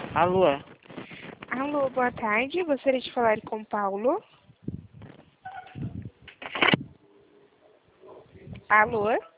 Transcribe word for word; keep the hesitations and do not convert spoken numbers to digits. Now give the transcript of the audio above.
Alô? Alô, boa tarde. Gostaria de falar com Paulo. Alô?